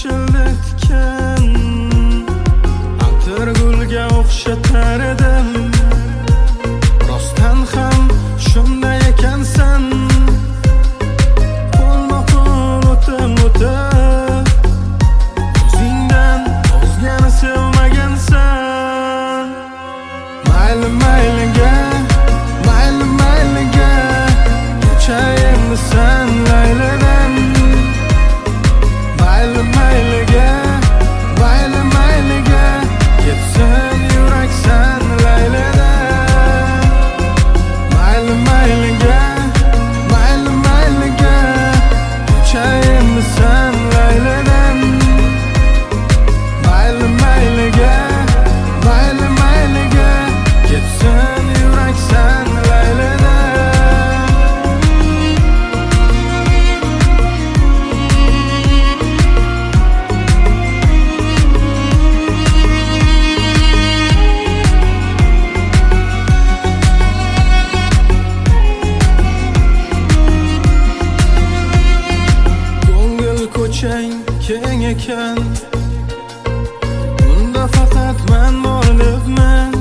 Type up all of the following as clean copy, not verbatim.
yashildi tikan, atirgulga o'xshatar edim. Rostdan ham shunday ekansan, qo'lma-qo'l o'tib o'zingdan o'zgani sevmagansan. Mayli mayliga, mayli mayliga, kechayimni sen laylidan. Mayli mayliga, mayli mayliga, ketsin yurak sen laylidan. Mayli mayliga, mayli mayliga, kechayimni sen laylidan. Mayli mayliga, mayli mayliga, ketsin yurak sen laylidan. Ko'ngil ko'chang keng ekan, unda faqat men bor debman.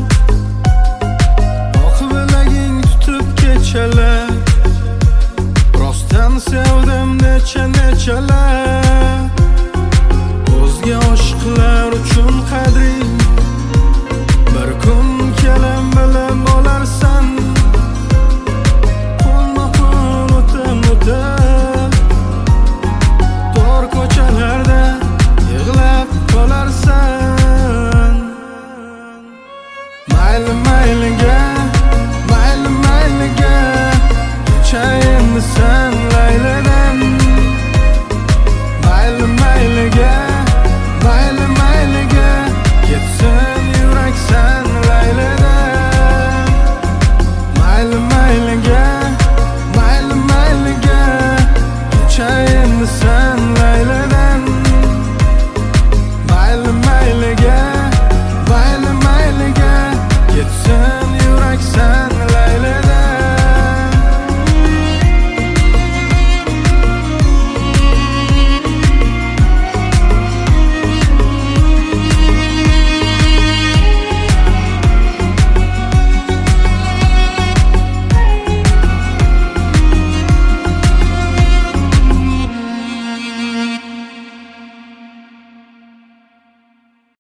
Oq bilaging tutib kechalar, rostdan sevdim nechalar.